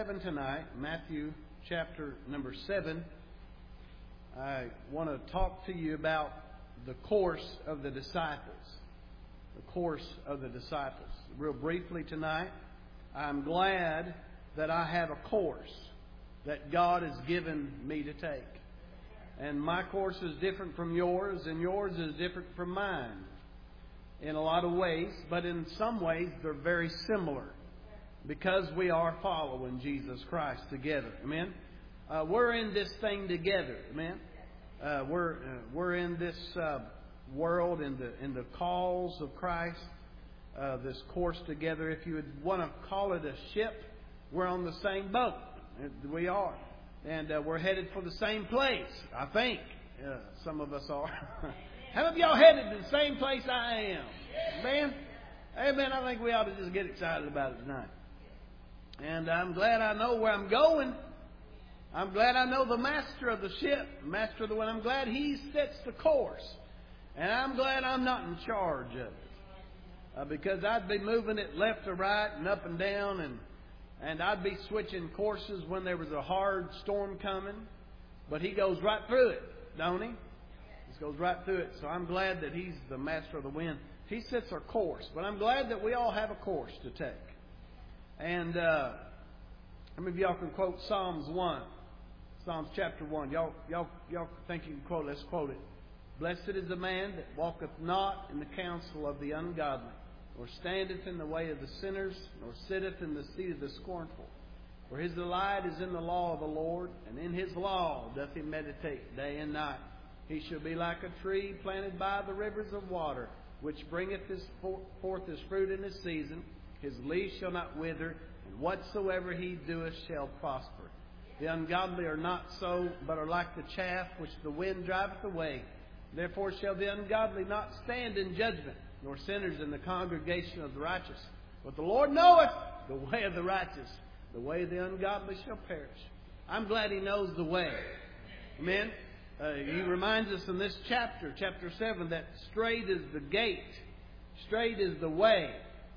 Tonight, Matthew chapter number 7. I want to talk to you about the course of the disciples. The course of the disciples. Real briefly tonight, I'm glad that I have a course that God has given me to take. And my course is different from yours, and yours is different from mine in a lot of ways, but in some ways they're very similar. Because we are following Jesus Christ together. Amen. We're in this thing together. Amen. We're in this world, in the calls of Christ, this course together. If you would want to call it a ship, we're on the same boat. We are. And we're headed for the same place, I think. Some of us are. How many of y'all headed to the same place I am? Amen. Amen. I think we ought to just get excited about it tonight. And I'm glad I know where I'm going. I'm glad I know the master of the ship, master of the wind. I'm glad he sets the course. And I'm glad I'm not in charge of it. Because I'd be moving it left to right and up and down. And I'd be switching courses when there was a hard storm coming. But he goes right through it, don't he? He goes right through it. So I'm glad that he's the master of the wind. He sets our course. But I'm glad that we all have a course to take. And how many of y'all can quote Psalms 1? Psalms chapter 1. Y'all think you can quote it? Let's quote it. Blessed is the man that walketh not in the counsel of the ungodly, nor standeth in the way of the sinners, nor sitteth in the seat of the scornful. For his delight is in the law of the Lord, and in his law doth he meditate day and night. He shall be like a tree planted by the rivers of water, which bringeth forth his fruit in his season. His leaf shall not wither, and whatsoever he doeth shall prosper. The ungodly are not so, but are like the chaff which the wind driveth away. Therefore shall the ungodly not stand in judgment, nor sinners in the congregation of the righteous. But the Lord knoweth the way of the righteous. The way of the ungodly shall perish. I'm glad he knows the way. Amen. He reminds us in this chapter 7, that straight is the gate. Straight is the way.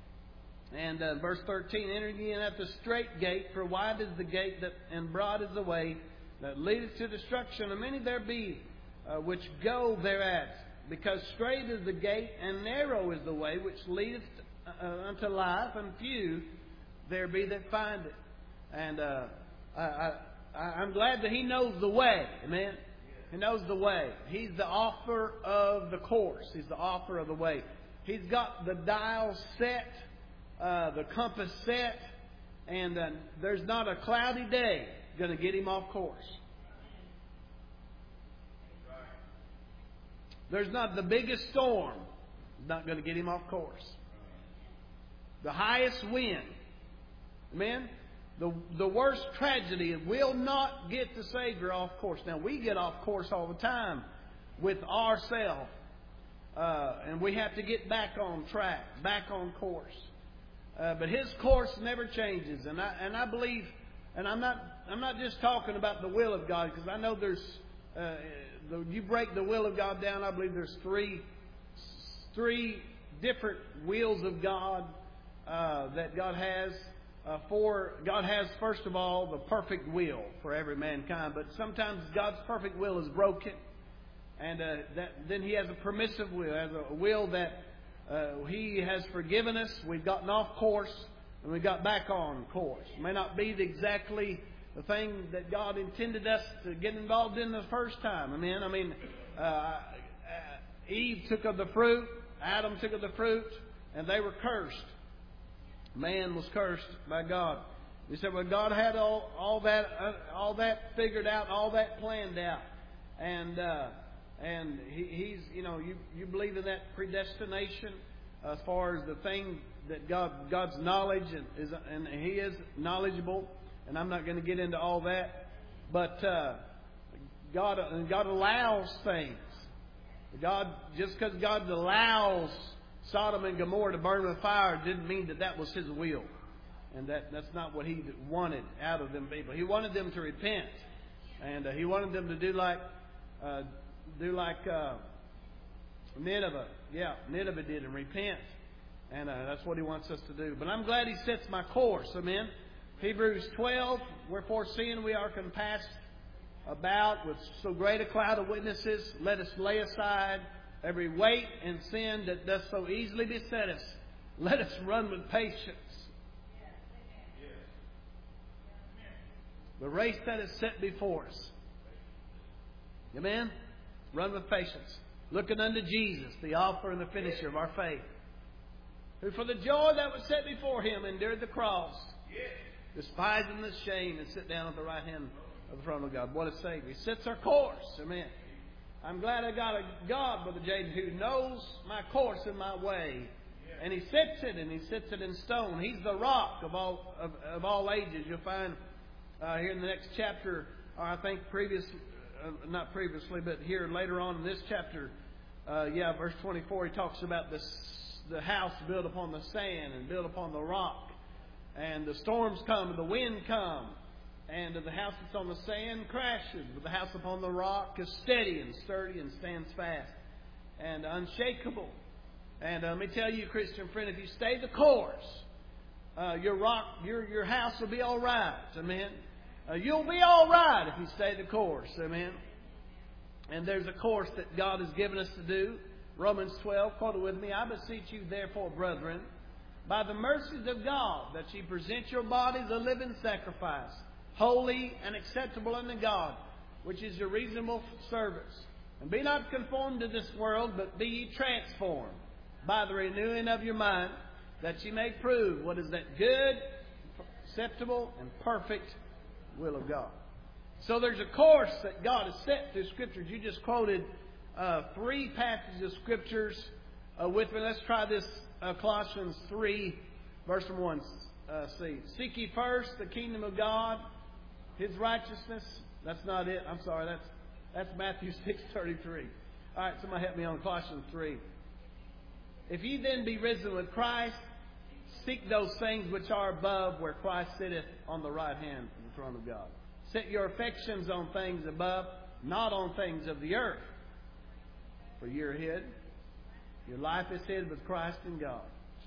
And verse 13, enter ye in at the straight gate, for wide is the gate and broad is the way that leadeth to destruction, and many there be which go thereat. Because straight is the gate, and narrow is the way which leadeth unto life, and few there be that find it. And I'm glad that he knows the way. Amen. He knows the way. He's the author of the course. He's the author of the way. He's got the dial set. The compass set, and there's not a cloudy day going to get him off course. There's not the biggest storm not going to get him off course. The highest wind, amen. The worst tragedy will not get the Savior off course. Now we get off course all the time with ourselves, and we have to get back on track, back on course. But his course never changes, and I believe, and I'm not just talking about the will of God, because I know there's you break the will of God down. I believe there's three different wills of God that God has. God has, first of all, the perfect will for every mankind, but sometimes God's perfect will is broken, and then He has a permissive will, has a will that. He has forgiven us. We've gotten off course and we got back on course. It may not be exactly the thing that God intended us to get involved in the first time. Amen. Eve took of the fruit, Adam took of the fruit, and they were cursed. Man was cursed by God. We said, well, God had all that figured out, all that planned out, and He's, you believe in that predestination as far as the thing that God's knowledge and He is knowledgeable. And I'm not going to get into all that, but God allows things. Just because God allows Sodom and Gomorrah to burn with fire didn't mean that was His will, and that's not what He wanted out of them people. He wanted them to repent, and He wanted them to do like Nineveh. Yeah, Nineveh did, and repent. And that's what He wants us to do. But I'm glad He sets my course. Amen. Hebrews 12, wherefore seeing we are compassed about with so great a cloud of witnesses, let us lay aside every weight and sin that doth so easily beset us. Let us run with patience the race that is set before us. Amen? Run with patience. Looking unto Jesus, the author and the finisher of our faith, who for the joy that was set before Him endured the cross, despising the shame, and sit down at the right hand of the throne of God. What a Savior. He sets our course. Amen. I'm glad I got a God, Brother Jaden, who knows my course and my way. And He sets it, and He sets it in stone. He's the rock of all ages. You'll find here in the next chapter, or I think not previously, but here later on in this chapter, verse 24, he talks about the house built upon the sand and built upon the rock. And the storms come and the wind come. And the house that's on the sand crashes, but the house upon the rock is steady and sturdy and stands fast and unshakable. And let me tell you, Christian friend, if you stay the course, your house will be all right. Amen. You'll be all right if you stay the course. Amen. And there's a course that God has given us to do. Romans 12, quote it with me. I beseech you, therefore, brethren, by the mercies of God, that ye present your bodies a living sacrifice, holy and acceptable unto God, which is your reasonable service. And be not conformed to this world, but be ye transformed by the renewing of your mind, that ye may prove what is that good, acceptable, and perfect will of God. So there's a course that God has set through Scriptures. You just quoted 3 passages of Scriptures with me. Let's try this. Colossians 3, verse 1. Seek ye first the kingdom of God, His righteousness. That's not it. I'm sorry. That's Matthew 6:33. All right, somebody help me on Colossians 3. If ye then be risen with Christ, seek those things which are above, where Christ sitteth on the right hand of the throne of God. Set your affections on things above, not on things of the earth. For you're hid. Your life is hid with Christ in God.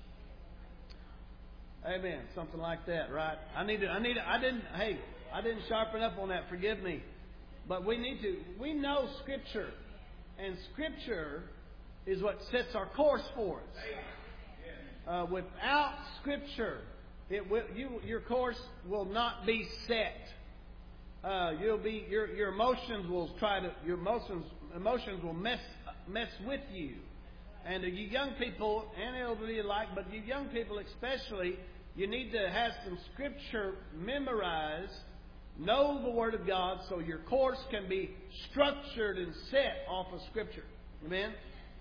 Amen. Something like that, right? I didn't sharpen up on that. Forgive me. But we need to. We know Scripture. And Scripture is what sets our course for us. Without Scripture, your course will not be set. Your emotions will mess with you. And you young people and elderly alike, but you young people especially, you need to have some Scripture memorized, know the Word of God, so your course can be structured and set off of Scripture. Amen?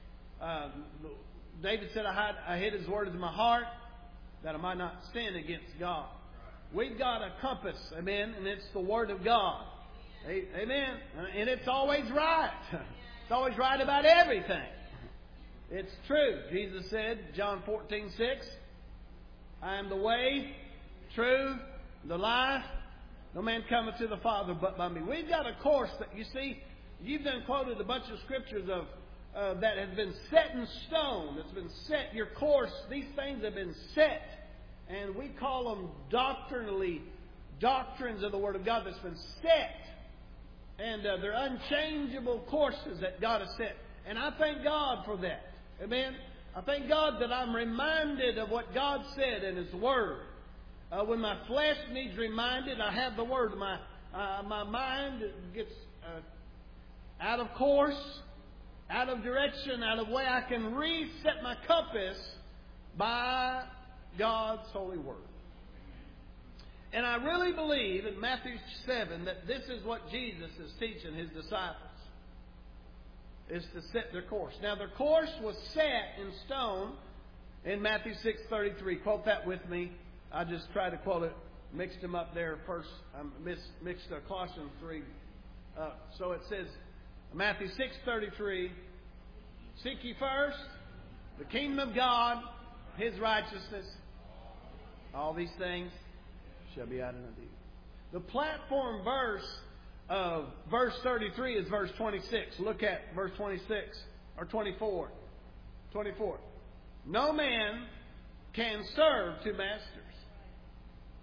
David said, I hid His Word in my heart that I might not sin against God. We've got a compass, amen, and it's the Word of God. Amen? And it's always right. It's always right about everything. It's true. Jesus said, John 14:6, I am the way, truth, the life. No man cometh to the Father but by me. We've got a course that, you see, you've done quoted a bunch of scriptures that have been set in stone. That's been set. Your course, these things have been set. And we call them doctrines of the Word of God that's been set. And they're unchangeable courses that God has set. And I thank God for that. Amen. I thank God that I'm reminded of what God said in His Word. When my flesh needs reminded, I have the Word. My mind gets out of course, out of direction, out of way. I can reset my compass by God's holy Word. And I really believe in Matthew 7 that this is what Jesus is teaching His disciples. Is to set their course. Now, their course was set in stone in Matthew 6:33. Quote that with me. I just tried to quote it. Mixed them up there first. I mixed Colossians 3. So it says, Matthew 6:33. Seek ye first the kingdom of God, His righteousness. All these things shall be added unto you. The platform verse of verse 33 is verse 26. Look at verse 26 or 24. 24. No man can serve two masters.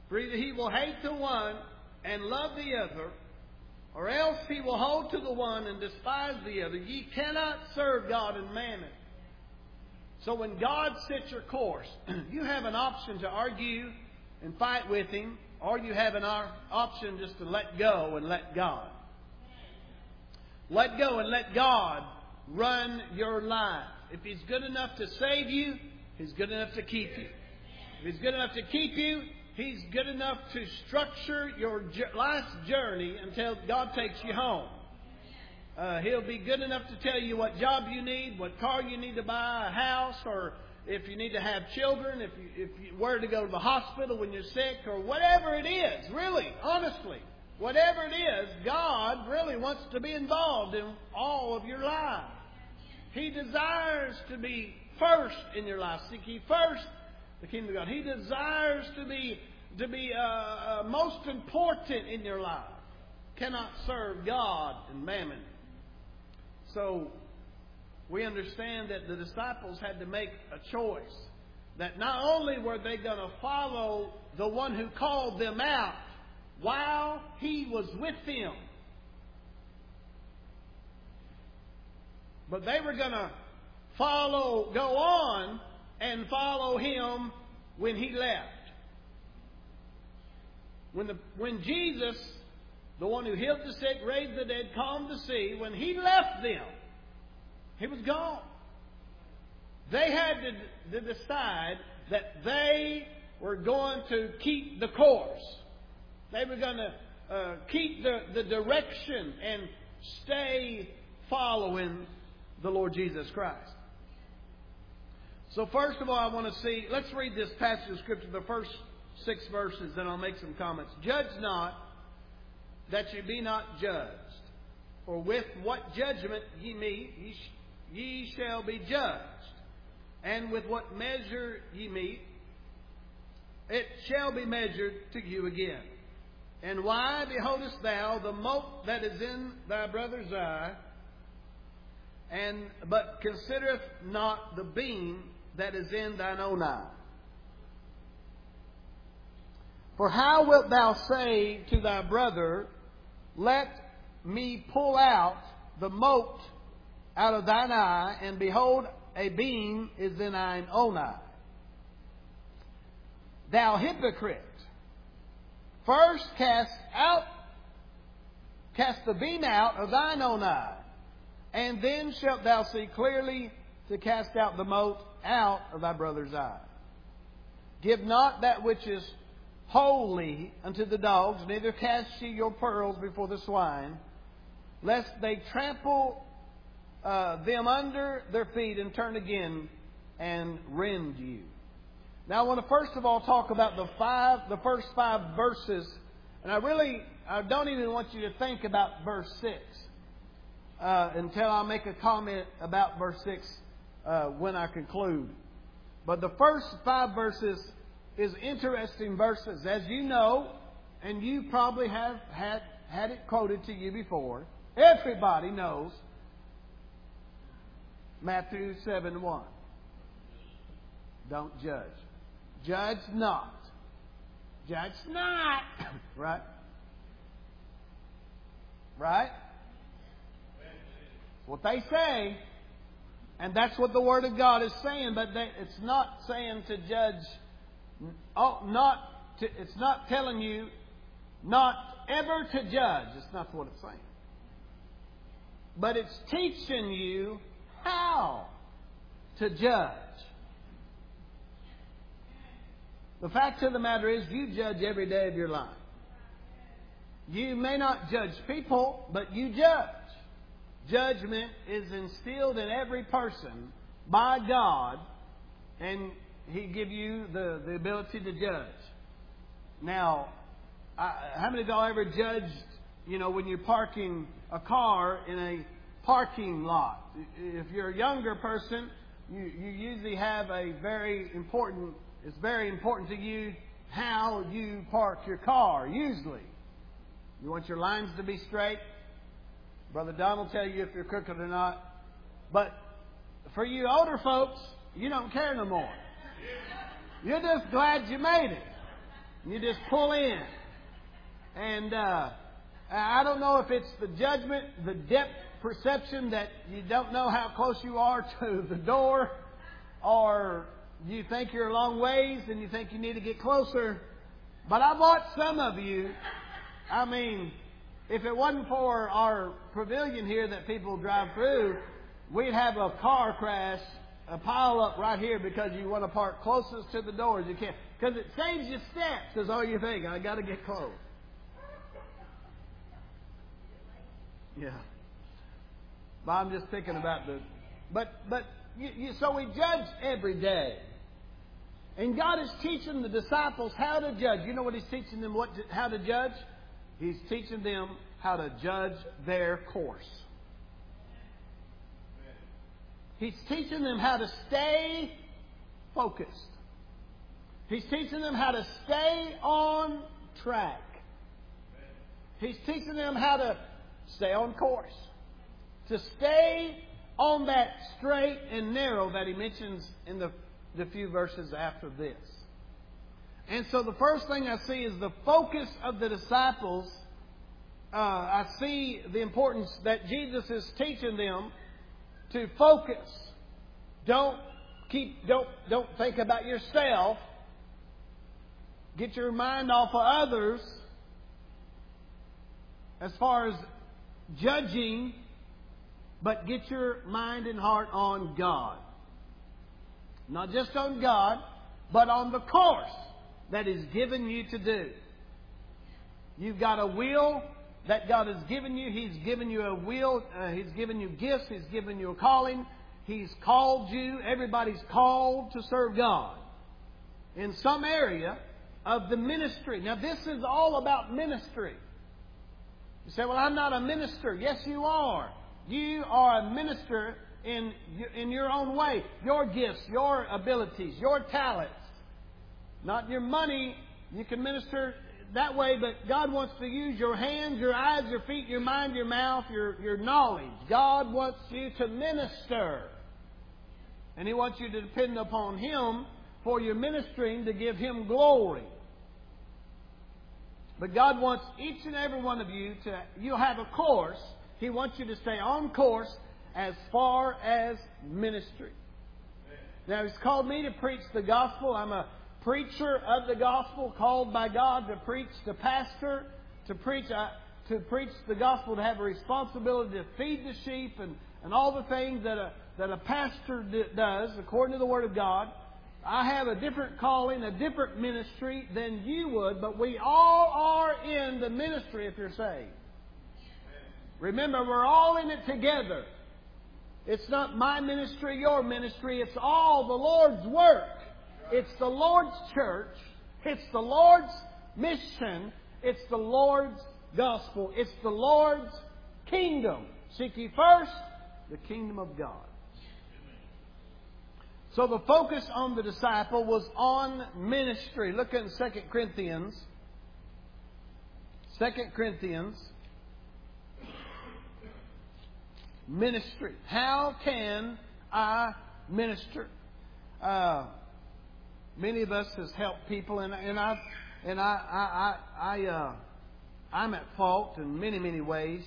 For either he will hate the one and love the other, or else he will hold to the one and despise the other. Ye cannot serve God and mammon. So when God sets your course, you have an option to argue and fight with Him, or you have an option just to let go and let God. Let go and let God run your life. If He's good enough to save you, He's good enough to keep you. If He's good enough to keep you, He's good enough to structure your life's journey until God takes you home. He'll be good enough to tell you what job you need, what car you need to buy, a house, or if you need to have children, if you were to go to the hospital when you're sick, or whatever it is. Really, honestly, whatever it is, God really wants to be involved in all of your life. He desires to be first in your life. Seek ye first the kingdom of God. He desires to be most important in your life. Cannot serve God and mammon. So we understand that the disciples had to make a choice. That not only were they going to follow the one who called them out while He was with them, but they were going to go on and follow Him when He left. When Jesus, the one who healed the sick, raised the dead, calmed the sea, when He left them, He was gone. They had to decide that they were going to keep the course. They were going to keep the direction and stay following the Lord Jesus Christ. So first of all, I want to see, let's read this passage of Scripture, the first 6 verses, then I'll make some comments. Judge not, that ye be not judged. For with what judgment ye meet, ye shall be judged. And with what measure ye meet, it shall be measured to you again. And why beholdest thou the mote that is in thy brother's eye, but considereth not the beam that is in thine own eye? For how wilt thou say to thy brother, let me pull out the mote out of thine eye, and behold, a beam is in thine own eye? Thou hypocrite, first cast the beam out of thine own eye, and then shalt thou see clearly to cast out the mote out of thy brother's eye. Give not that which is holy unto the dogs, neither cast ye your pearls before the swine, lest they trample them under their feet and turn again and rend you. Now I want to first of all talk about the first 5 verses, and I don't even want you to think about verse 6 until I make a comment about verse 6 when I conclude. But the first 5 verses is interesting verses, as you know, and you probably have had it quoted to you before. Everybody knows Matthew 7:1. Don't judge. Judge not. Judge not. Right? Right? What they say, and that's what the Word of God is saying, but it's not saying to judge. It's not telling you not ever to judge. It's not what it's saying. But it's teaching you how to judge. The fact of the matter is, you judge every day of your life. You may not judge people, but you judge. Judgment is instilled in every person by God, and He give you the ability to judge. Now, how many of y'all ever judged, when you're parking a car in a parking lot? If you're a younger person, you usually have it's very important to you how you park your car, usually. You want your lines to be straight. Brother Don will tell you if you're crooked or not. But for you older folks, you don't care no more. You're just glad you made it. You just pull in. And I don't know if it's the judgment, the depth perception that you don't know how close you are to the door, or you think you're a long ways and you think you need to get closer. But I watched some of you. I mean, if it wasn't for our pavilion here that people drive through, we'd have a car crash, a pile up right here because you want to park closest to the door as you can. Because it saves you steps, is all you think. I got to get close. Yeah. But I'm just thinking about the... But so we judge every day. And God is teaching the disciples how to judge. You know what He's teaching them how to judge? He's teaching them how to judge their course. He's teaching them how to stay focused. He's teaching them how to stay on track. He's teaching them how to stay on course. To stay on that straight and narrow that He mentions in the few verses after this. And so the first thing I see is the focus of the disciples. I see the importance that Jesus is teaching them to focus. Don't think about yourself. Get your mind off of others as far as judging, but get your mind and heart on God. Not just on God, but on the course that is given you to do. You've got a will that God has given you. He's given you a will. He's given you gifts. He's given you a calling. He's called you. Everybody's called to serve God in some area of the ministry. Now, this is all about ministry. You say, well, I'm not a minister. Yes, you are. You are a minister in your own way. Your gifts, your abilities, your talents. Not your money. You can minister that way, but God wants to use your hands, your eyes, your feet, your mind, your mouth, your knowledge. God wants you to minister. And He wants you to depend upon Him for your ministering to give Him glory. But God wants each and every one of you you'll have a course. He wants you to stay on course as far as ministry. Now, He's called me to preach the gospel. I'm a preacher of the gospel, called by God to preach, to pastor, to preach the gospel, to have a responsibility to feed the sheep and all the things that a pastor does according to the Word of God. I have a different calling, a different ministry than you would, but we all are in the ministry if you're saved. Remember, we're all in it together. It's not my ministry, your ministry. It's all the Lord's work. It's the Lord's church. It's the Lord's mission. It's the Lord's gospel. It's the Lord's kingdom. Seek ye first the kingdom of God. So the focus on the disciple was on ministry. Look at 2 Corinthians. 2 Corinthians. Ministry. How can I minister? Many of us has helped people, and I'm at fault in many ways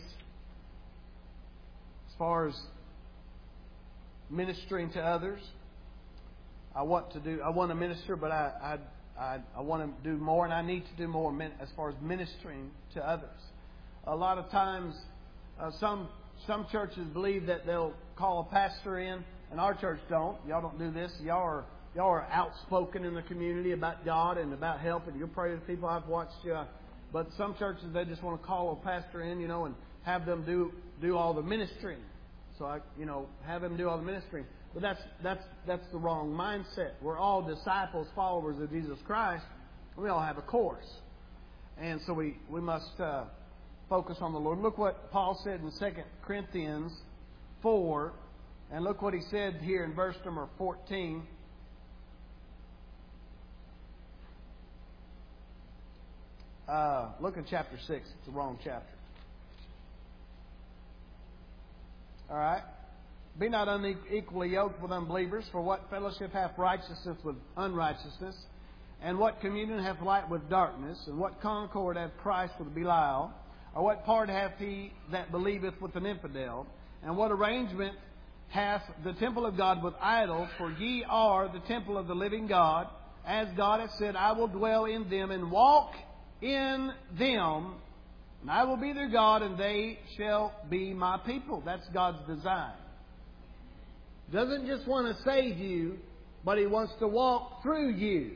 as far as ministering to others. I want to minister, but I want to do more, and I need to do more as far as ministering to others. A lot of times, some churches believe that they'll call a pastor in, and our church don't. Y'all don't do this. Y'all are outspoken in the community about God and about helping. You're praying to people. I've watched you. But some churches, they just want to call a pastor in, and have them do all the ministering. So have them do all the ministering. But that's the wrong mindset. We're all disciples, followers of Jesus Christ. We all have a course. And so we must focus on the Lord. Look what Paul said in 2 Corinthians 4. And look what he said here in verse number 14. Look in chapter 6. It's the wrong chapter. All right. Be not unequally yoked with unbelievers, for what fellowship hath righteousness with unrighteousness? And what communion hath light with darkness? And what concord hath Christ with Belial? Or what part hath he that believeth with an infidel? And what arrangement hath the temple of God with idols? For ye are the temple of the living God. As God hath said, I will dwell in them and walk in them. And I will be their God, and they shall be my people. That's God's design. He doesn't just want to save you, but He wants to walk through you.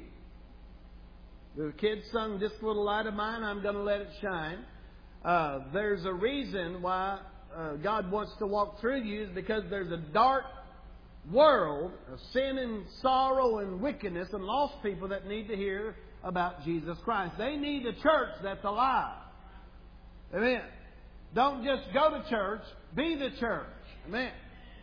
The kids sung, "This Little Light of Mine, I'm going to let it shine." There's a reason why God wants to walk through you, is because there's a dark world of sin and sorrow and wickedness and lost people that need to hear about Jesus Christ. They need a church that's alive. Amen. Don't just go to church, be the church. Amen.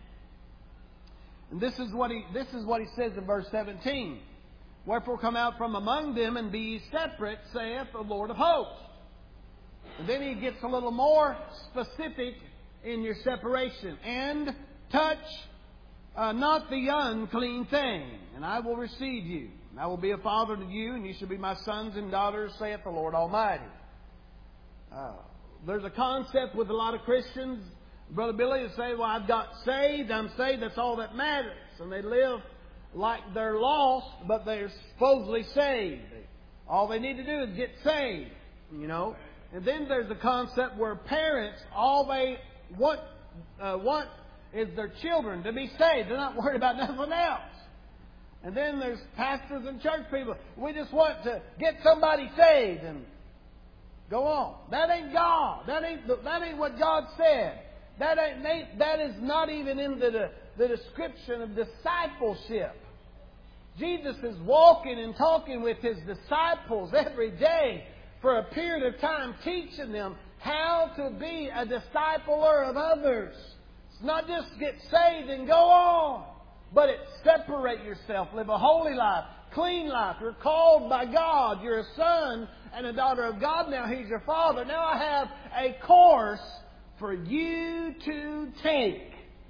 And this is what he says in verse 17. Wherefore come out from among them and be ye separate, saith the Lord of hosts. And then he gets a little more specific in your separation. And touch not the unclean thing, and I will receive you. And I will be a father to you, and you shall be my sons and daughters, saith the Lord Almighty. There's a concept with a lot of Christians, Brother Billy, to say, well, I've got saved, I'm saved, that's all that matters. And they live like they're lost, but they're supposedly saved. All they need to do is get saved, you know. And then there's a concept where parents, all they want is their children to be saved. They're not worried about nothing else. And then there's pastors and church people. We just want to get somebody saved and go on. That ain't God. That ain't what God said. That is not even in the description of discipleship. Jesus is walking and talking with His disciples every day for a period of time, teaching them how to be a discipler of others. It's not just get saved and go on, but it's separate yourself, live a holy life, clean life. You're called by God. You're a son and a daughter of God now. He's your Father. Now I have a course for you to take.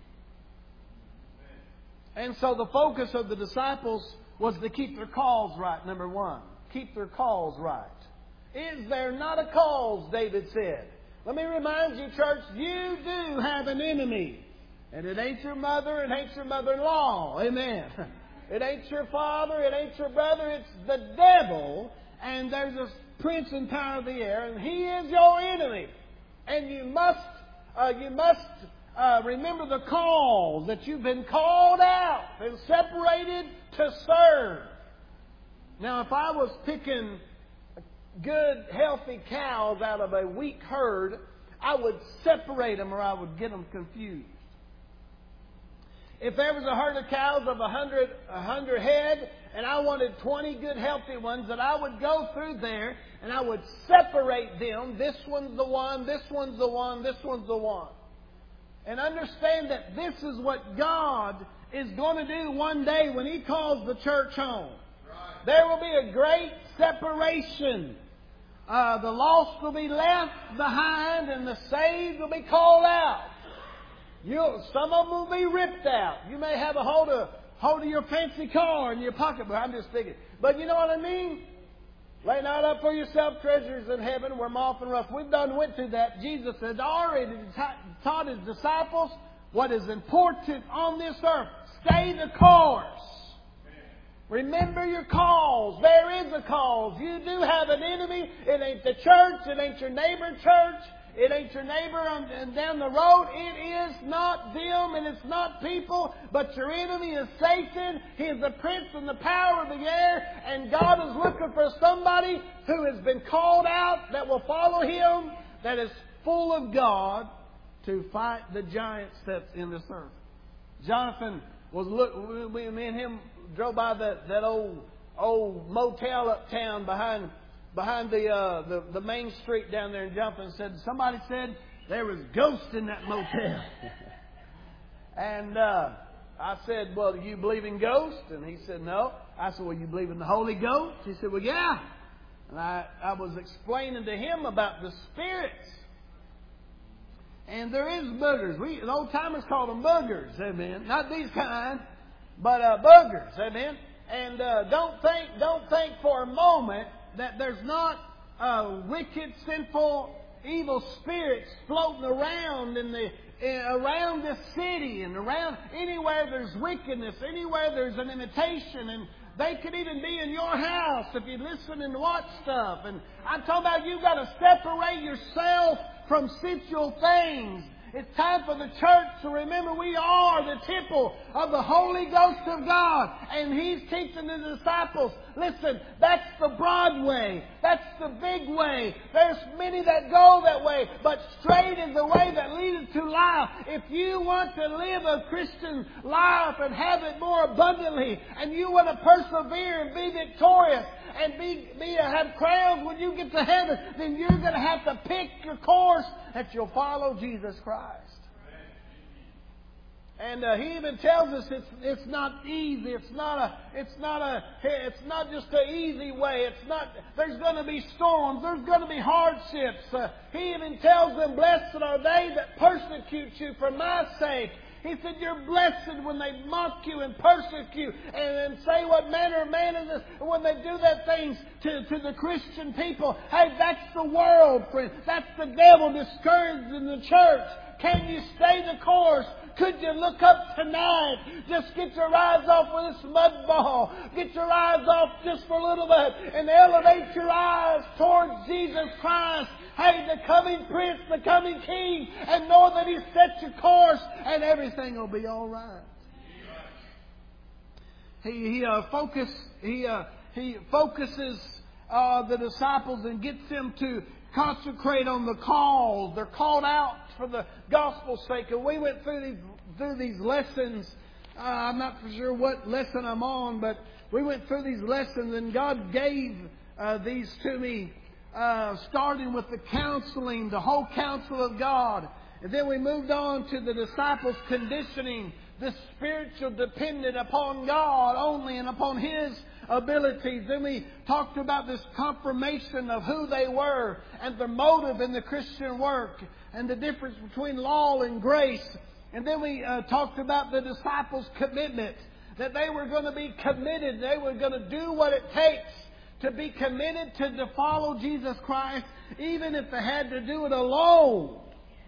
And so the focus of the disciples was to keep their cause right, number one. Keep their cause right. Is there not a cause, David said. Let me remind you, church, you do have an enemy. And it ain't your mother, it ain't your mother-in-law. Amen. It ain't your father, it ain't your brother, it's the devil. And there's a prince and power of the air, and he is your enemy. And you must remember the cause that you've been called out and separated to serve. Now, if I was picking good, healthy cows out of a weak herd, I would separate them or I would get them confused. If there was a herd of cows of 100 head and I wanted 20 good, healthy ones, that I would go through there and I would separate them. This one's the one, this one's the one, this one's the one. And understand that this is what God is going to do one day when He calls the church home. Right. There will be a great separation. The lost will be left behind and the saved will be called out. Some of them will be ripped out. You may have a hold of your fancy car in your pocketbook. I'm just thinking. But you know what I mean? Lay not up for yourself treasures in heaven where moth and rust. We've done went through that. Jesus had already taught His disciples what is important on this earth. Stay the course. Remember your cause. There is a cause. You do have an enemy. It ain't the church. It ain't your neighbor church. It ain't your neighbor down the road. It is not them and it's not people. But your enemy is Satan. He is the prince and the power of the air. And God is looking for somebody who has been called out, that will follow Him, that is full of God, to fight the giants that's in this earth. Jonathan me and him drove by that old motel uptown behind the main street down there in Jonathan. Somebody said there was ghosts in that motel. And I said, well, do you believe in ghosts? And he said, no. I said, well, you believe in the Holy Ghost? He said, well, yeah. And I was explaining to him about the spirits. And there is boogers. The old timers called them boogers, amen. Not these kind, but boogers, amen. And don't think for a moment that there's not wicked, sinful, evil spirits floating around around this city and around anywhere there's wickedness, anywhere there's an imitation, and they could even be in your house if you listen and watch stuff. And I'm talking about you've got to separate yourself from sensual things. It's time for the church to remember we are the temple of the Holy Ghost of God. And He's teaching the disciples, listen, that's the broad way. That's the big way. There's many that go that way. But straight is the way that leadeth to life. If you want to live a Christian life and have it more abundantly, and you want to persevere and be victorious, and have crowns when you get to heaven, then you're going to have to pick your course that you'll follow Jesus Christ. And He even tells us it's not easy. It's not just an easy way. There's going to be storms. There's going to be hardships. He even tells them, "Blessed are they that persecute you for my sake." He said, "You're blessed when they mock you and persecute and say what manner of man is this." When they do that things to the Christian people, hey, that's the world, friend. That's the devil discouraging the church. Can you stay the course? Could you look up tonight? Just get your eyes off with this mud ball. Get your eyes off just for a little bit and elevate your eyes towards Jesus Christ. Hey, the coming Prince, the coming King, and know that He set your course and everything will be all right. He focuses the disciples and gets them to concentrate on the call. They're called out for the gospel's sake. And we went through these lessons. I'm not for sure what lesson I'm on, but we went through these lessons, and God gave these to me. Starting with the counseling, the whole counsel of God. And then we moved on to the disciples conditioning, the spiritual dependent upon God only and upon His abilities. Then we talked about this confirmation of who they were and their motive in the Christian work and the difference between law and grace. And then we talked about the disciples' commitment, that they were going to be committed. They were going to do what it takes to be committed to follow Jesus Christ, even if they had to do it alone.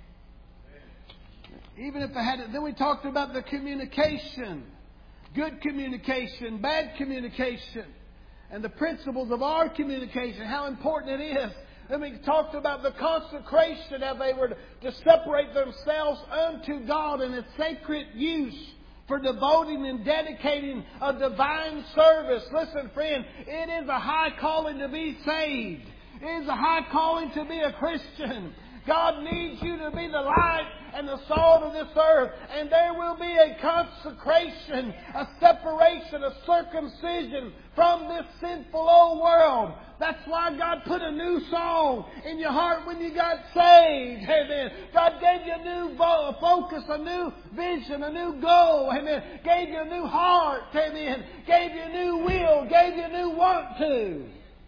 Even if they had to. Then we talked about the communication. Good communication, bad communication. And the principles of our communication, how important it is. Then we talked about the consecration, how they were to separate themselves unto God in its sacred use, for devoting and dedicating a divine service. Listen, friend, it is a high calling to be saved. It is a high calling to be a Christian. God needs you to be the light and the salt of this earth. And there will be a consecration, a separation, a circumcision from this sinful old world. That's why God put a new song in your heart when you got saved. Amen. God gave you a new focus, a new vision, a new goal. Amen. Gave you a new heart. Amen. Gave you a new will. Gave you a new want to.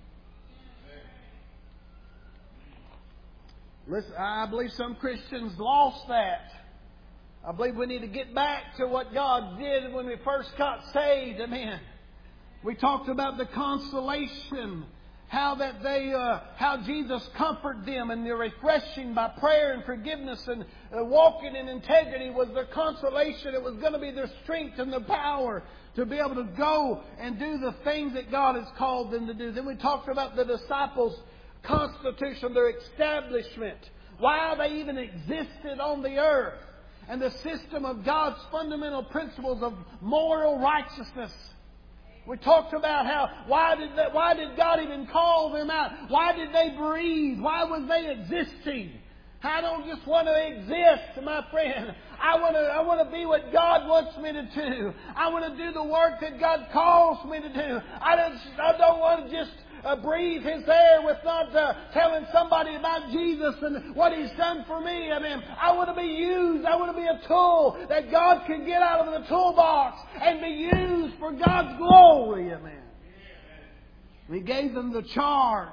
Listen, I believe some Christians lost that. I believe we need to get back to what God did when we first got saved. Amen. We talked about the consolation, how Jesus comforted them, and the refreshing by prayer and forgiveness and walking in integrity was their consolation. It was going to be their strength and their power to be able to go and do the things that God has called them to do. Then we talked about the disciples' constitution, their establishment, why they even existed on the earth, and the system of God's fundamental principles of moral righteousness. We talked about why did God even call them out? Why did they breathe? Why was they existing? I don't just want to exist, my friend. I want to be what God wants me to do. I want to do the work that God calls me to do. I don't want to just breathe His air with not telling somebody about Jesus and what He's done for me. I mean, I want to be used. I want to be a tool that God can get out of the toolbox and be used for God's glory. Amen. We gave them the charge.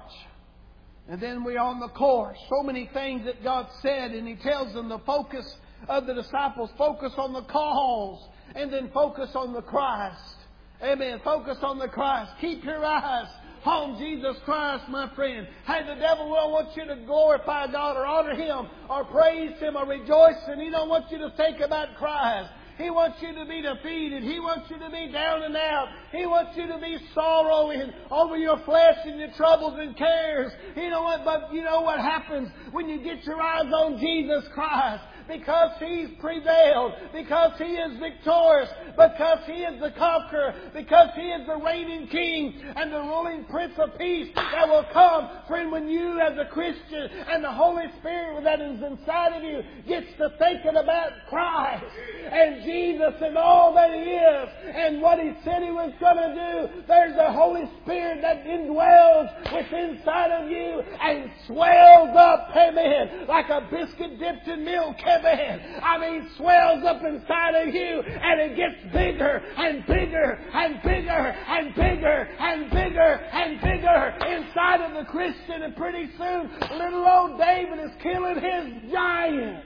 And then we're on the course. So many things that God said, and He tells them to focus of the disciples. Focus on the cause and then focus on the Christ. Amen. Focus on the Christ. Keep your eyes on Jesus Christ, my friend. Hey, the devil will want you to glorify God or honor Him or praise Him or rejoice, and he don't want you to think about Christ. He wants you to be defeated. He wants you to be down and out. He wants you to be sorrowing over your flesh and your troubles and cares. You know what? But you know what happens when you get your eyes on Jesus Christ? Because He's prevailed, because He is victorious, because He is the conqueror, because He is the reigning King and the ruling Prince of Peace that will come. Friend, when you as a Christian and the Holy Spirit that is inside of you gets to thinking about Christ and Jesus and all that He is and what He said He was going to do, there's the Holy Spirit that indwells within inside of you and swells up, amen, like a biscuit dipped in milk, amen. I mean, swells up inside of you and it gets bigger and bigger and bigger and bigger and bigger and bigger inside of the Christian, and pretty soon little old David is killing his giant.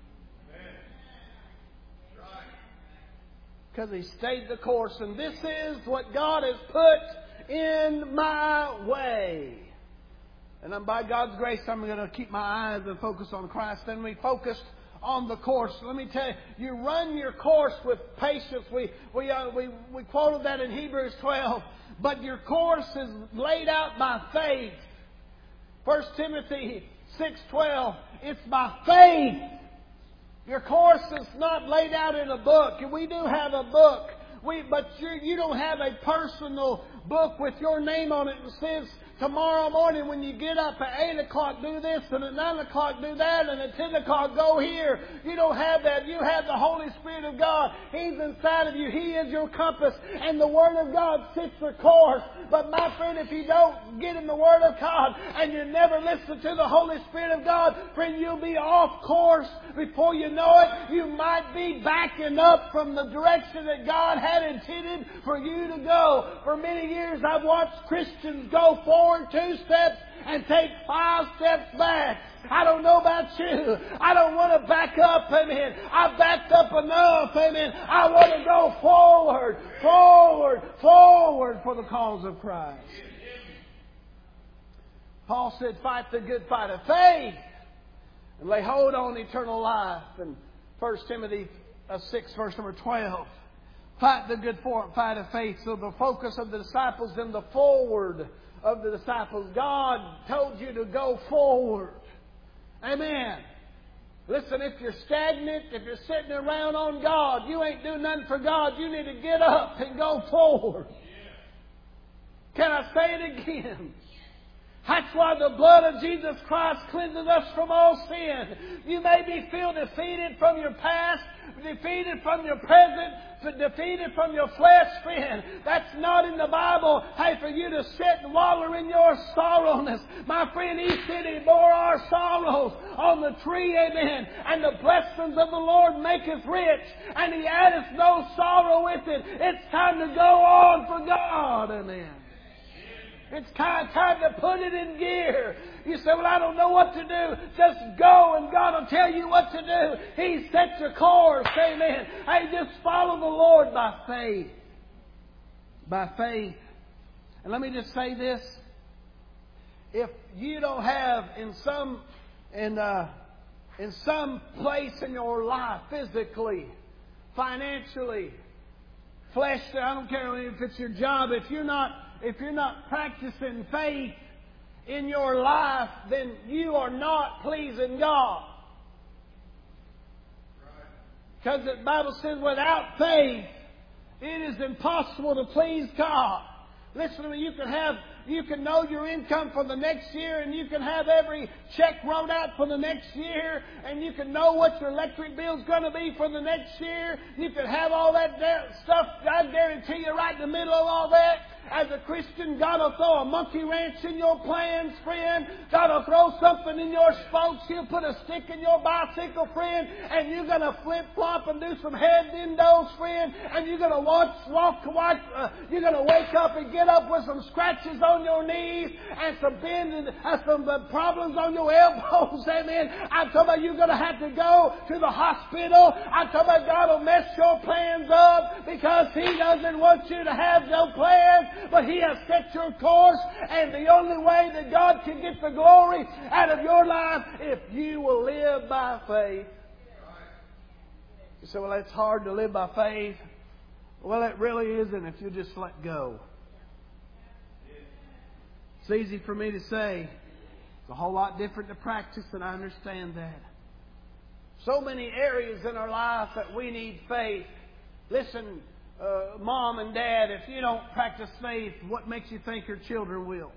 Because he stayed the course. And this is what God has put in my way. And by God's grace, I'm going to keep my eyes and focus on Christ. Then we focused on the course. Let me tell you, you run your course with patience. We quoted that in Hebrews 12. But your course is laid out by faith. 1 Timothy 6:12. It's by faith. Your course is not laid out in a book. We do have a book. But you don't have a personal book with your name on it that says, tomorrow morning when you get up at 8 o'clock do this, and at 9 o'clock do that, and at 10 o'clock go here. You don't have that. You have the Holy Spirit of God. He's inside of you. He is your compass. And the Word of God sets the course. But my friend, if you don't get in the Word of God and you never listen to the Holy Spirit of God, friend, you'll be off course before you know it. You might be backing up from the direction that God had intended for you to go. For many years I've watched Christians go forward 2 steps and take 5 steps back. I don't know about you. I don't want to back up, amen. I've backed up enough, amen. I want to go forward, forward, forward for the cause of Christ. Paul said, fight the good fight of faith and lay hold on eternal life. In 1 Timothy 6, verse number 12. Fight the good fight of faith. So the focus of the disciples in the forward of the disciples. God told you to go forward. Amen. Listen, if you're stagnant, if you're sitting around on God, you ain't doing nothing for God. You need to get up and go forward. Can I say it again? That's why the blood of Jesus Christ cleanses us from all sin. You may feel defeated from your past, defeated from your present, defeated from your flesh, friend. That's not in the Bible. Hey, for you to sit and wallow in your sorrowness. My friend, He said He bore our sorrows on the tree, amen. And the blessings of the Lord maketh rich, and He addeth no sorrow with it. It's time to go on for God, amen. It's time to put it in gear. You say, well, I don't know what to do. Just go and God will tell you what to do. He set your course. Amen. Hey, just follow the Lord by faith. By faith. And let me just say this. If you don't have in some place in your life, physically, financially, fleshly, I don't care if it's your job, if you're not practicing faith in your life, then you are not pleasing God. Because the Bible says without faith, it is impossible to please God. Listen to me, you can know your income for the next year, and you can have every check wrote out for the next year, and you can know what your electric bill is going to be for the next year. You can have all that stuff, I guarantee you, right in the middle of all that. As a Christian, God will throw a monkey wrench in your plans, friend. God will throw something in your spokes. He'll put a stick in your bicycle, friend, and you're going to flip-flop and do some head endos, friend, and you're going to you're going to wake up and get up with some scratches on your knees and some problems on your elbows, amen. I'm talking about you're going to have to go to the hospital. I'm talking about God will mess your plans up because He doesn't want you to have no plans, but He has set your course, and the only way that God can get the glory out of your life if you will live by faith. You say, well, it's hard to live by faith. Well, it really isn't if you just let go. It's easy for me to say. It's a whole lot different to practice, and I understand that. So many areas in our life that we need faith. Listen, Mom and Dad, if you don't practice faith, what makes you think your children will?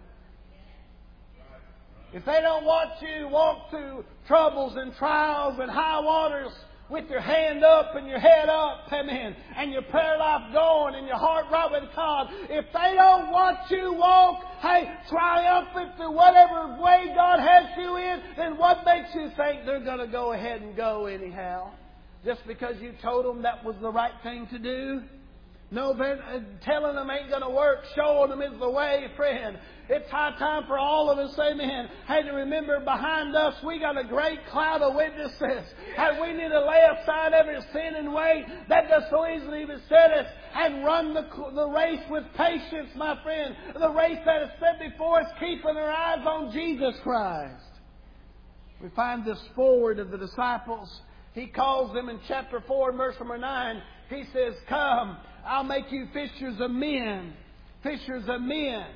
If they don't watch you walk through troubles and trials and high waters with your hand up and your head up, amen, and your prayer life going and your heart right with God, if they don't watch you walk, triumphant through whatever way God has you in, then what makes you think they're going to go ahead and go anyhow? Just because you told them that was the right thing to do? No, telling them ain't going to work. Showing them is the way, friend. It's high time for all of us, amen, to remember behind us we got a great cloud of witnesses. And we need to lay aside every sin and weight that does so easily beset us and run the race with patience, my friend. The race that is set before us, keeping our eyes on Jesus Christ. We find this forward of the disciples. He calls them in chapter 4, verse number 9. He says, "Come, I'll make you fishers of men." Fishers of men.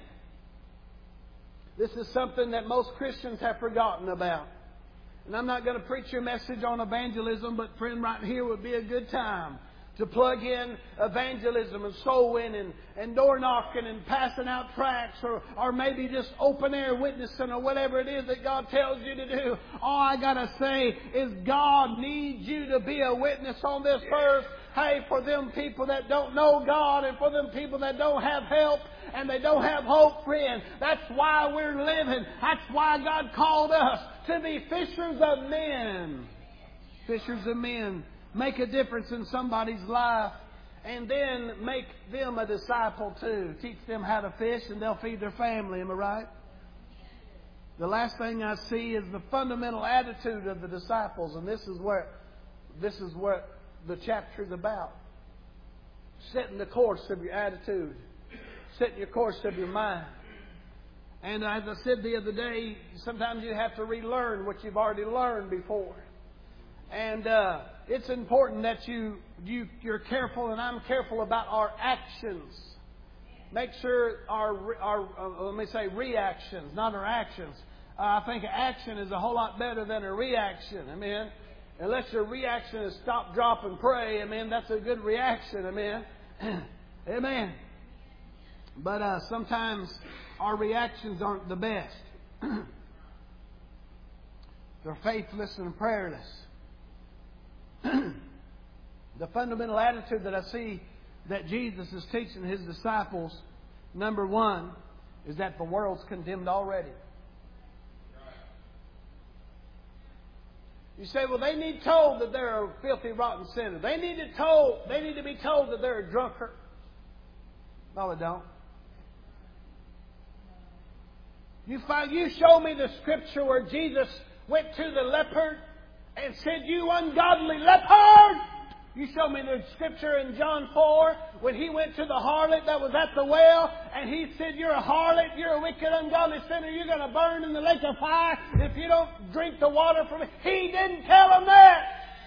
This is something that most Christians have forgotten about. And I'm not going to preach your message on evangelism, but friend, right here would be a good time to plug in evangelism and soul winning and door knocking and passing out tracts or maybe just open air witnessing or whatever it is that God tells you to do. All I got to say is God needs you to be a witness on this earth. Hey, for them people that don't know God and for them people that don't have help and they don't have hope, friend. That's why we're living. That's why God called us to be fishers of men. Fishers of men. Make a difference in somebody's life and then make them a disciple too. Teach them how to fish and they'll feed their family. Am I right? The last thing I see is the fundamental attitude of the disciples, and this is what the chapter is about. Setting the course of your attitude. Setting your course of your mind. And as I said the other day, sometimes you have to relearn what you've already learned before. And it's important that you're careful, and I'm careful about our actions. Make sure our reactions, not our actions. I think action is a whole lot better than a reaction. Amen. Unless your reaction is stop, drop, and pray, amen, that's a good reaction, amen. Amen. But sometimes our reactions aren't the best. They're faithless and prayerless. The fundamental attitude that I see that Jesus is teaching His disciples, number one, is that the world's condemned already. You say, well, they need told that they're a filthy, rotten sinner. They need to be told that they're a drunkard. No, they don't. You show me the scripture where Jesus went to the leper and said, "You ungodly leper." You show me the scripture in John 4 when He went to the harlot that was at the well and He said, "You're a harlot, you're a wicked, ungodly sinner, you're going to burn in the lake of fire if you don't drink the water from it." He didn't tell them that.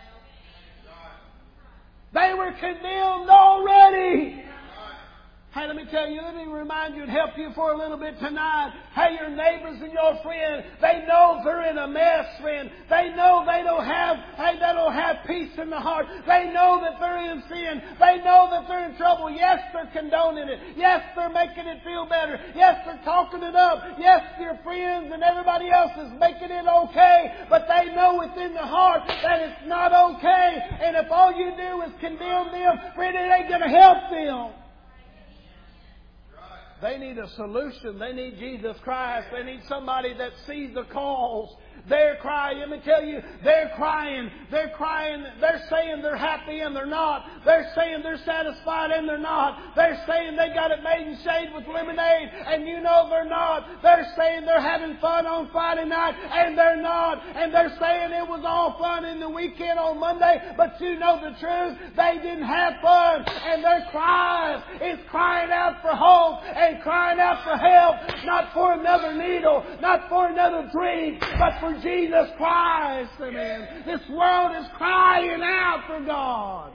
They were condemned already. Hey, let me tell you, let me remind you and help you for a little bit tonight. Hey, your neighbors and your friends, they know they're in a mess, friend. They know they don't have peace in the heart. They know that they're in sin. They know that they're in trouble. Yes, they're condoning it. Yes, they're making it feel better. Yes, they're talking it up. Yes, your friends and everybody else is making it okay. But they know within the heart that it's not okay. And if all you do is condemn them, friend, it ain't going to help them. They need a solution. They need Jesus Christ. They need somebody that sees the cause. They're crying. Let me tell you, they're crying. They're crying. They're saying they're happy and they're not. They're saying they're satisfied and they're not. They're saying they got it made in shade with lemonade and you know they're not. They're saying they're having fun on Friday night and they're not. And they're saying it was all fun in the weekend on Monday, but you know the truth. They didn't have fun. And their cry is crying out for hope and crying out for help. Not for another needle, not for another drink, but for Jesus Christ. Amen. This world is crying out for God.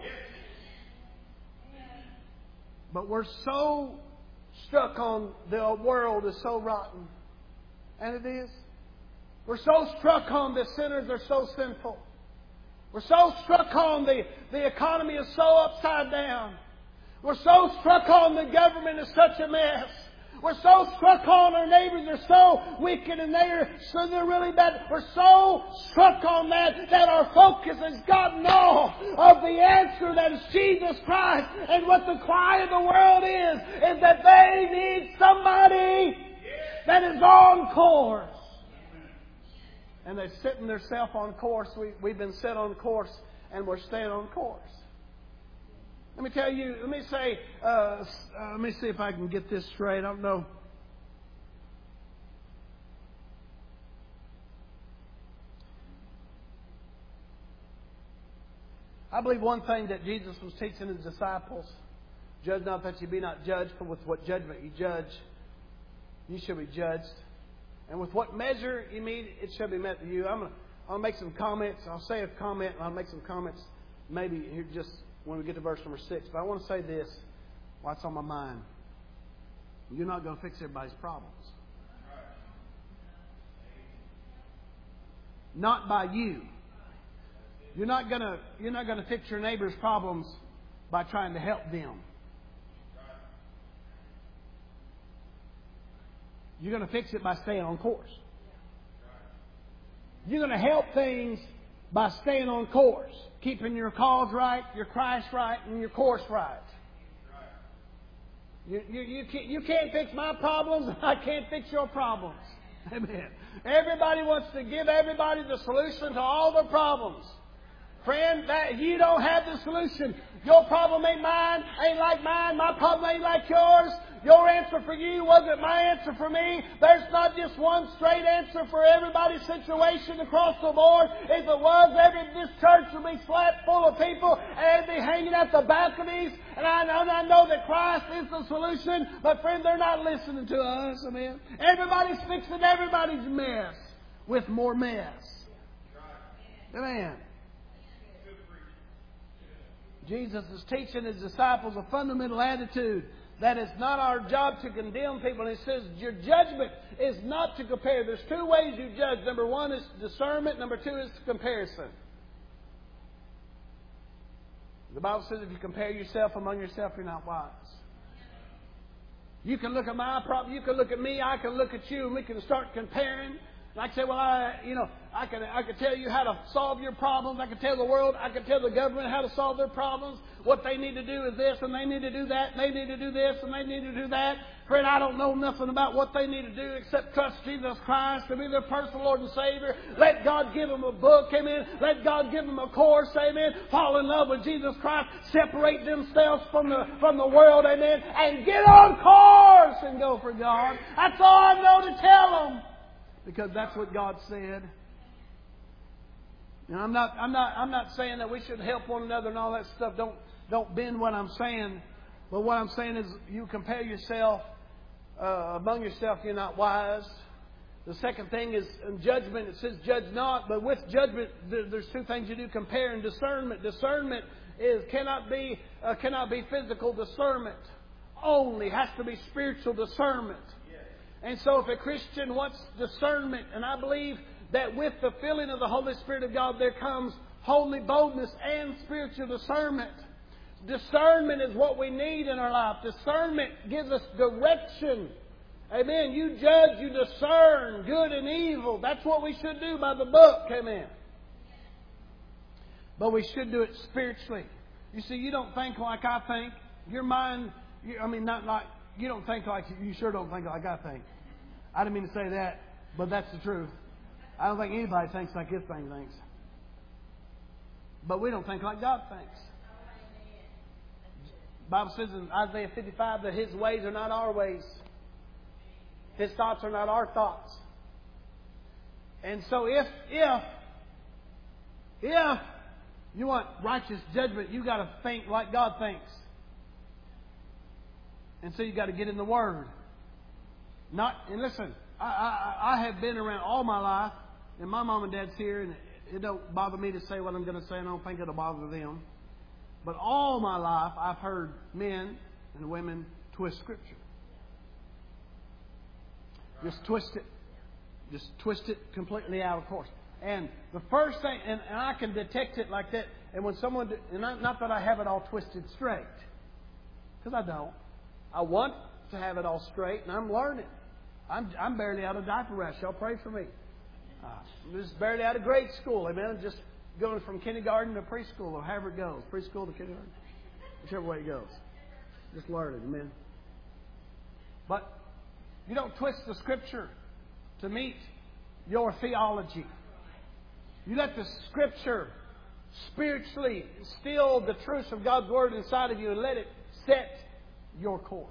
But we're so stuck on the world is so rotten. And it is. We're so struck on the sinners are so sinful. We're so struck on the economy is so upside down. We're so struck on the government is such a mess. We're so struck on our neighbors are so wicked and they're really bad. We're so struck on that our focus has gotten off of the answer that is Jesus Christ. And what the cry of the world is that they need somebody that is on course. And they're setting themselves on course. We've been set on course and we're staying on course. Let me tell you, let me see if I can get this straight. I don't know. I believe one thing that Jesus was teaching His disciples, judge not that you be not judged, for with what judgment you judge, you shall be judged. And with what measure you meet, it shall be met to you. I'll make some comments. I'll say a comment and I'll make some comments maybe here just when we get to verse number 6. But I want to say this while it's on my mind. You're not going to fix everybody's problems. Not by you. You're not going to fix your neighbor's problems by trying to help them. You're going to fix it by staying on course. You're going to help things by staying on course, keeping your cause right, your Christ right, and your course right. You can't fix my problems, and I can't fix your problems. Amen. Everybody wants to give everybody the solution to all their problems. Friend, that you don't have the solution. Your problem ain't mine, ain't like mine. My problem ain't like yours. Your answer for you wasn't my answer for me. There's not just one straight answer for everybody's situation across the board. If it was, this church would be flat full of people and they'd be hanging at the balconies. And I know that Christ is the solution. But friend, they're not listening to us. Amen. Everybody's fixing everybody's mess with more mess. Amen. Jesus is teaching His disciples a fundamental attitude that it's not our job to condemn people. And He says your judgment is not to compare. There's two ways you judge. Number one is discernment. Number two is comparison. The Bible says if you compare yourself among yourself, you're not wise. You can look at my problem. You can look at me. I can look at you. And we can start comparing. And I can say, well, I can tell you how to solve your problems. I can tell the world, I can tell the government how to solve their problems. What they need to do is this, and they need to do that, and they need to do this, and they need to do that. Friend, I don't know nothing about what they need to do except trust Jesus Christ to be their personal Lord and Savior. Let God give them a book, amen. Let God give them a course, amen. Fall in love with Jesus Christ. Separate themselves from the world, amen. And get on course and go for God. That's all I know to tell them. Because that's what God said. And I'm not saying that we should help one another and all that stuff. Don't bend what I'm saying. But what I'm saying is you compare yourself among yourself, you're not wise. The second thing is in judgment. It says judge not. But with judgment, there's two things you do: compare and discernment. Discernment cannot be physical discernment only. It has to be spiritual discernment. And so if a Christian wants discernment, and I believe that with the filling of the Holy Spirit of God there comes holy boldness and spiritual discernment. Discernment is what we need in our life. Discernment gives us direction. Amen. You judge, you discern good and evil. That's what we should do by the book. Amen. But we should do it spiritually. You see, you don't think like I think. Your mind, not like you don't think like you sure don't think like I think. I didn't mean to say that, but that's the truth. I don't think anybody thinks like his thing thinks. But we don't think like God thinks. The Bible says in Isaiah 55 that His ways are not our ways. His thoughts are not our thoughts. And so if you want righteous judgment, you got to think like God thinks. And so you got to get in the Word. And listen, I have been around all my life, and my mom and dad's here, and it don't bother me to say what I'm going to say, and I don't think it'll bother them. But all my life, I've heard men and women twist Scripture. Just twist it. Just twist it completely out of course. And the first thing, and I can detect it like that, and when someone, and not that I have it all twisted straight, because I don't. I want to have it all straight, and I'm learning. I'm barely out of diaper rash. Y'all pray for me. I'm just barely out of grade school. Amen. I'm just going from kindergarten to preschool, or however it goes. Preschool to kindergarten. Whichever way it goes. Just learning. Amen. But you don't twist the Scripture to meet your theology. You let the Scripture spiritually instill the truths of God's Word inside of you and let it set your course.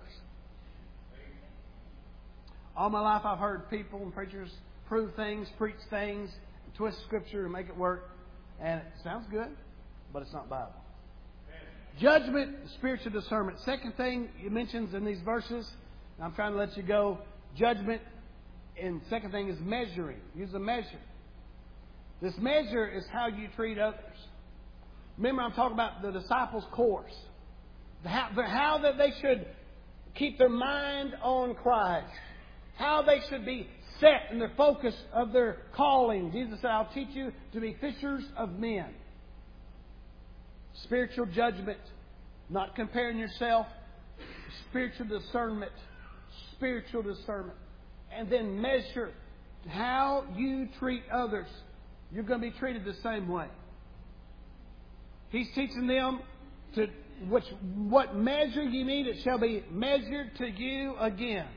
All my life I've heard people and preachers prove things, preach things, twist Scripture and make it work. And it sounds good, but it's not Bible. Judgment, spiritual discernment. Second thing he mentions in these verses, and I'm trying to let you go, judgment. And second thing is measuring. Use a measure. This measure is how you treat others. Remember, I'm talking about the disciples' course. How that they should keep their mind on Christ. How they should be set in the focus of their calling. Jesus said, I'll teach you to be fishers of men. Spiritual judgment. Not comparing yourself. Spiritual discernment. Spiritual discernment. And then measure how you treat others. You're going to be treated the same way. He's teaching them to what measure you need, it shall be measured to you again.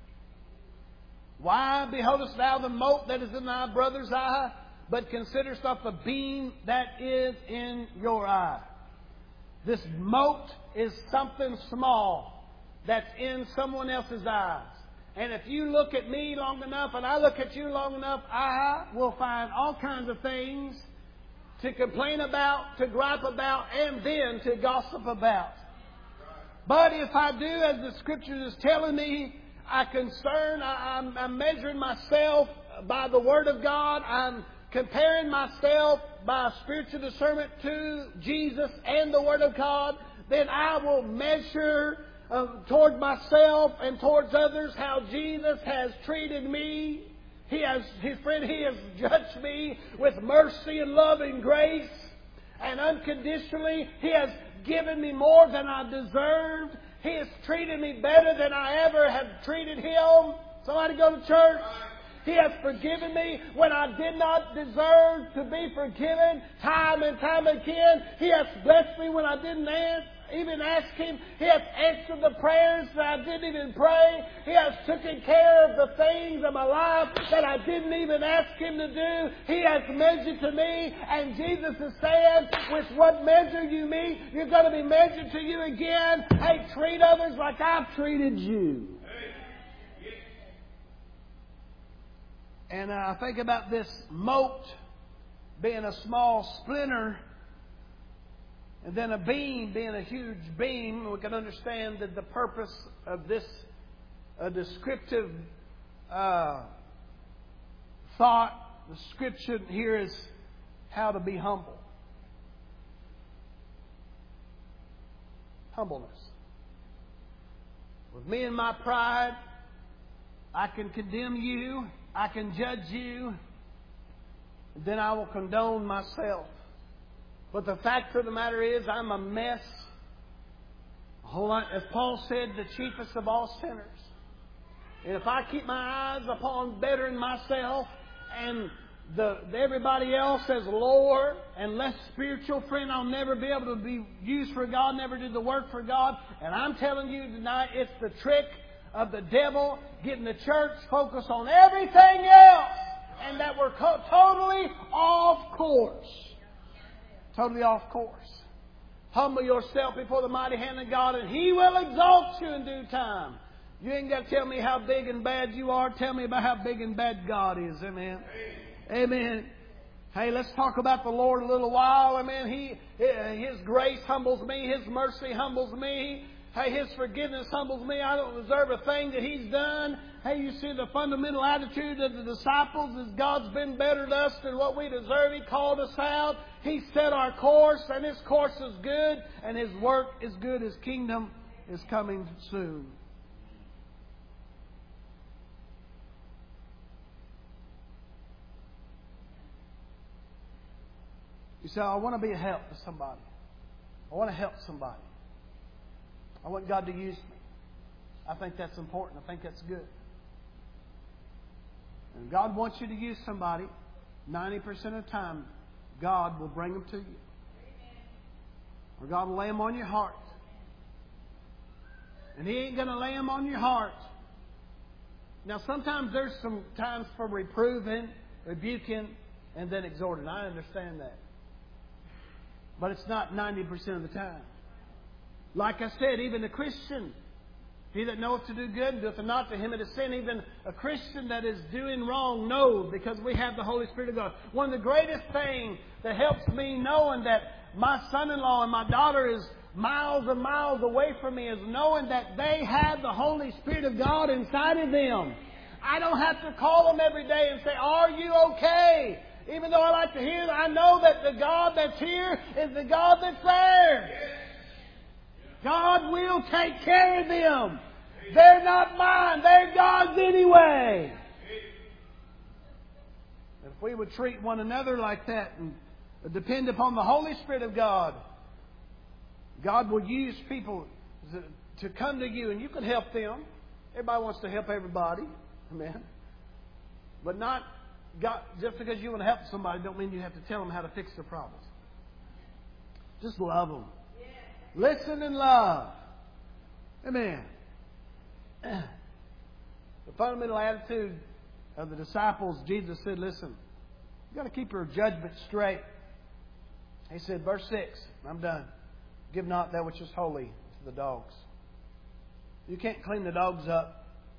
Why beholdest thou the mote that is in thy brother's eye, but considerest not the beam that is in your eye? This mote is something small that's in someone else's eyes. And if you look at me long enough and I look at you long enough, I will find all kinds of things to complain about, to gripe about, and then to gossip about. But if I do as the Scripture is telling me, I'm measuring myself by the Word of God. I'm comparing myself by spiritual discernment to Jesus and the Word of God. Then I will measure toward myself and towards others how Jesus has treated me. He has judged me with mercy and love and grace. And unconditionally, He has given me more than I deserved. He has treated me better than I ever have treated Him. Somebody go to church. He has forgiven me when I did not deserve to be forgiven. Time and time again. He has blessed me when I didn't even ask Him. He has answered the prayers that I didn't even pray. He has taken care of the things of my life that I didn't even ask Him to do. He has measured to me. And Jesus is saying, with what measure you meet, you're going to be measured to you again. Hey, treat others like I've treated you. And I think about this mote being a small splinter, and then a beam being a huge beam. We can understand that the purpose of this descriptive thought, the description here is how to be humble. Humbleness. With me and my pride, I can condemn you. I can judge you. And then I will condone myself. But the fact of the matter is, I'm a mess. A whole lot, as Paul said, the chiefest of all sinners. And if I keep my eyes upon bettering myself and everybody else as lower and less spiritual, friend, I'll never be able to be used for God, never do the work for God. And I'm telling you tonight, it's the trick of the devil getting the church focused on everything else, and that we're totally off course. Totally off course. Humble yourself before the mighty hand of God, and He will exalt you in due time. You ain't got to tell me how big and bad you are. Tell me about how big and bad God is. Amen. Amen. Hey, let's talk about the Lord a little while. Amen. His grace humbles me. His mercy humbles me. Hey, His forgiveness humbles me. I don't deserve a thing that He's done. Hey, you see the fundamental attitude of the disciples is God's been better to us than what we deserve. He called us out. He set our course, and His course is good, and His work is good. His kingdom is coming soon. You say, I want to be a help to somebody. I want to help somebody. I want God to use me. I think that's important. I think that's good. And God wants you to use somebody. 90% of the time, God will bring them to you. Or God will lay them on your heart. And He ain't going to lay them on your heart. Now, sometimes there's some times for reproving, rebuking, and then exhorting. I understand that. But it's not 90% of the time. Like I said, even a Christian, he that knoweth to do good and doeth not, to him it is sin. Even a Christian that is doing wrong knows, because we have the Holy Spirit of God. One of the greatest things that helps me knowing that my son-in-law and my daughter is miles and miles away from me is knowing that they have the Holy Spirit of God inside of them. I don't have to call them every day and say, are you okay? Even though I like to hear, I know that the God that's here is the God that's there. God will take care of them. They're not mine. They're God's anyway. If we would treat one another like that and depend upon the Holy Spirit of God, God will use people to come to you, and you can help them. Everybody wants to help everybody. Amen. But not God, just because you want to help somebody don't mean you have to tell them how to fix their problems. Just love them. Listen and love. Amen. The fundamental attitude of the disciples, Jesus said, listen, you've got to keep your judgment straight. He said, verse 6, I'm done. Give not that which is holy to the dogs. You can't clean the dogs up.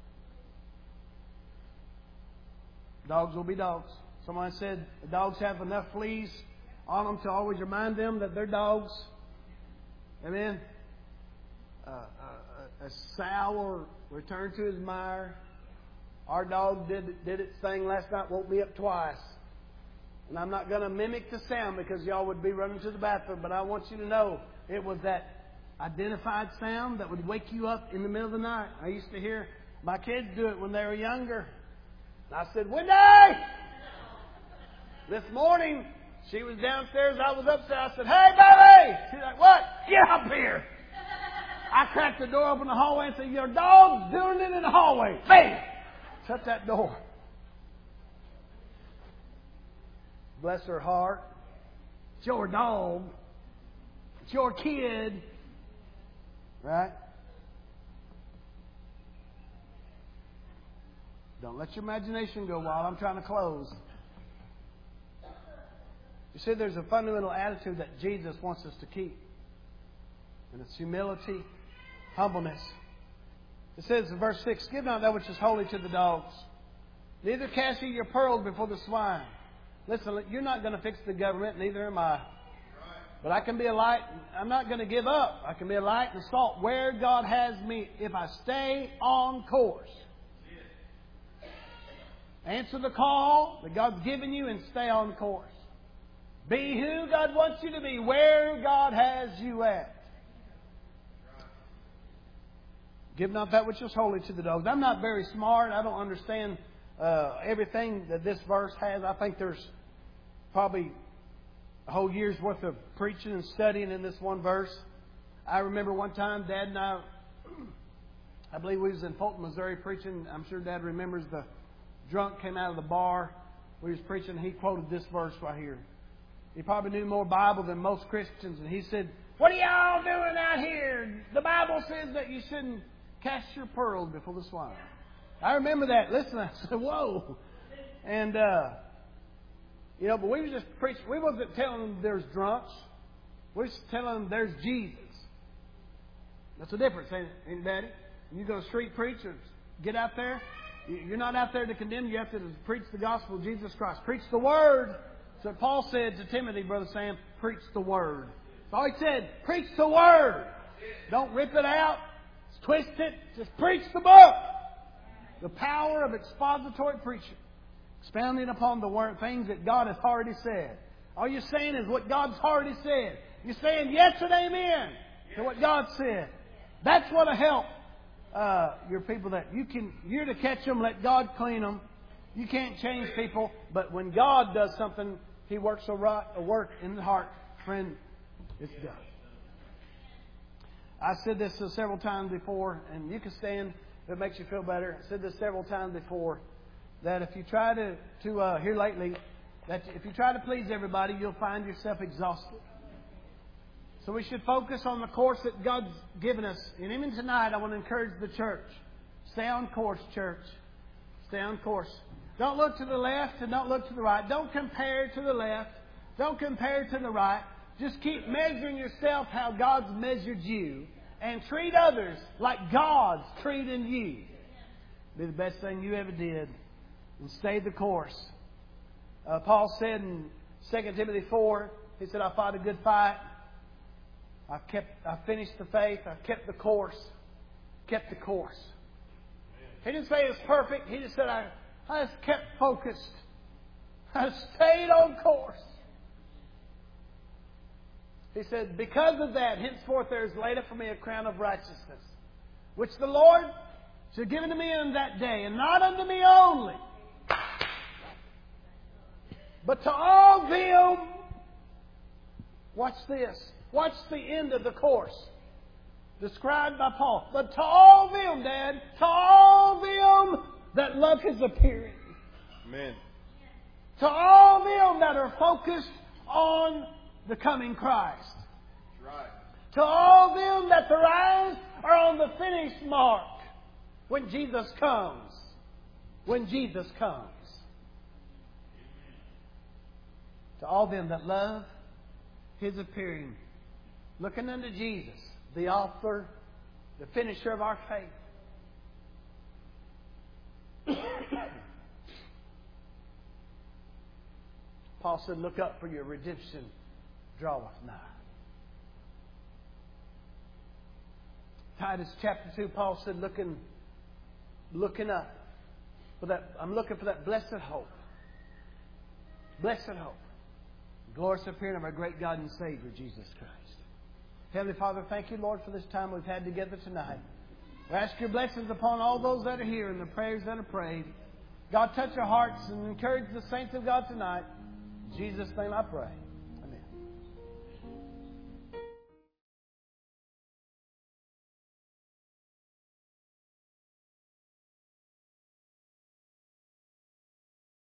Dogs will be dogs. Someone said the dogs have enough fleas on them to always remind them that they're dogs. Amen. A sow will return to his mire. Our dog did its thing last night, woke me up twice. And I'm not going to mimic the sound because y'all would be running to the bathroom, but I want you to know it was that identified sound that would wake you up in the middle of the night. I used to hear my kids do it when they were younger. And I said, Wendy! This morning, she was downstairs, I was upstairs. I said, hey, baby! She's like, what? Get up here! I cracked the door open in the hallway and said, your dog's doing it in the hallway. Bam! Shut that door. Bless her heart. It's your dog. It's your kid. Right? Don't let your imagination go wild. I'm trying to close. You see, there's a fundamental attitude that Jesus wants us to keep. And it's humility, humbleness. It says in verse 6, give not that which is holy to the dogs. Neither cast ye your pearls before the swine. Listen, you're not going to fix the government, neither am I. But I can be a light. I'm not going to give up. I can be a light and salt where God has me if I stay on course. Answer the call that God's given you and stay on course. Be who God wants you to be, where God has you at. Give not that which is holy to the dogs. I'm not very smart. I don't understand everything that this verse has. I think there's probably a whole year's worth of preaching and studying in this one verse. I remember one time Dad and I believe we was in Fulton, Missouri preaching. I'm sure Dad remembers the drunk came out of the bar. We was preaching. He quoted this verse right here. He probably knew more Bible than most Christians. And he said, what are y'all doing out here? The Bible says that you shouldn't Cast your pearls before the swine. I remember that. Listen, I said, whoa. And, but we were just preaching. We wasn't telling them there's drunks. We were just telling them there's Jesus. That's the difference, ain't it, Daddy? When you go street preach or get out there, you're not out there to condemn. You have to preach the gospel of Jesus Christ. Preach the Word. So Paul said to Timothy, Brother Sam, preach the Word. That's all he said. Preach the Word. Don't rip it out. Twist it. Just preach the book. The power of expository preaching. Expounding upon the word, things that God has already said. All you're saying is what God's already said. You're saying yes and amen to what God said. That's what'll help your people. That you're to catch them, let God clean them. You can't change people, but when God does something, He works a work in the heart. Friend, it's done. I said this several times before, and you can stand if it makes you feel better. I said this several times before, that if you try to here lately, that if you try to please everybody, you'll find yourself exhausted. So we should focus on the course that God's given us. And even tonight, I want to encourage the church. Stay on course, church. Stay on course. Don't look to the left and don't look to the right. Don't compare to the left. Don't compare to the right. Just keep measuring yourself how God's measured you. And treat others like God's treating you. Be the best thing you ever did. And stay the course. Paul said in 2 Timothy 4, he said, I fought a good fight. I finished the faith. I kept the course. Kept the course. He didn't say it was perfect. He just said, I just kept focused. I stayed on course. He said, because of that, henceforth there is laid up for me a crown of righteousness, which the Lord shall give unto me in that day, and not unto me only, but to all them. Watch this. Watch the end of the course described by Paul. But to all them, Dad, to all them that love His appearing. Amen. To all them that are focused on the coming Christ. That's right. To all them that their eyes are on the finished mark when Jesus comes. When Jesus comes. To all them that love His appearing. Looking unto Jesus, the author, the finisher of our faith. Paul said, look up, for your redemption draweth nigh. Titus chapter 2, Paul said, looking up. I'm looking for that blessed hope. Blessed hope. Glorious appearing of our great God and Savior, Jesus Christ. Heavenly Father, thank you, Lord, for this time we've had together tonight. We ask your blessings upon all those that are here and the prayers that are prayed. God, touch our hearts and encourage the saints of God tonight. In Jesus' name I pray.